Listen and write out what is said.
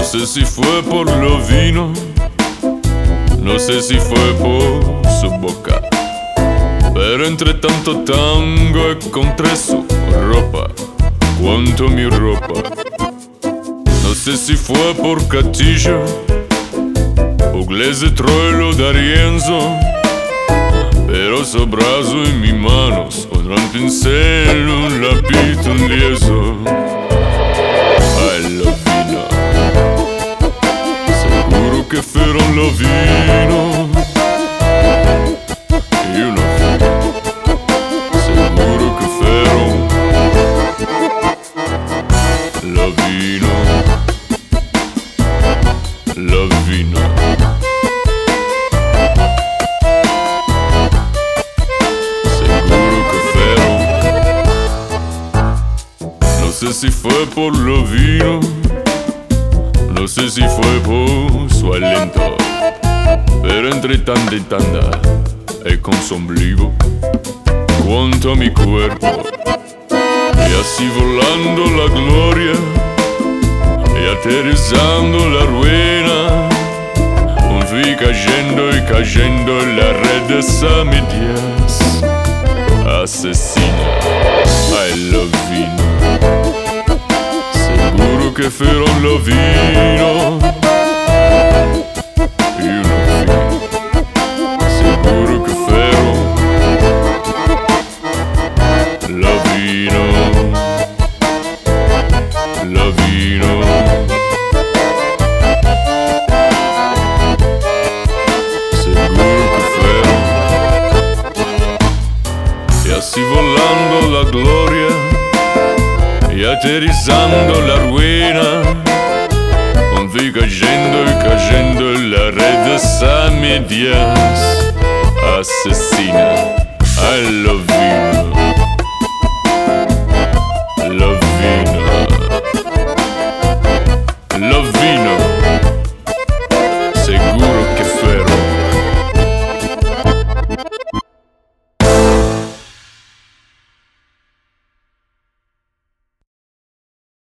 sé si fue por lo vino, no sé si fue por su boca, pero entre tanto tango encontré su ropa, quanto mi ropa. No sé si fue por Catillo, Pugliese, Troilo, D'Arienzo, pero su brazo y mis manos, otro un pincel, un lápiz, un lienzo. Ay, la vino, seguro que fueron los vinos. Y una fila, seguro que fueron los vinos. La vino. No sé si fue por lo vino, no sé si fue por su aliento, pero entre tanda y tanda y con su ombligo, cuanto a mi cuerpo, y así volando la gloria, y aterrizando la ruina, fui cayendo y cayendo en la red de esa medias asesina. Ay, lo vino, seguro que fueron los vinos. Y una fila, seguro que fueron los vinos. Los vinos. Así volando la gloria y aterrizando la ruina, fui cayendo y cayendo en la red de esas medias asesinas.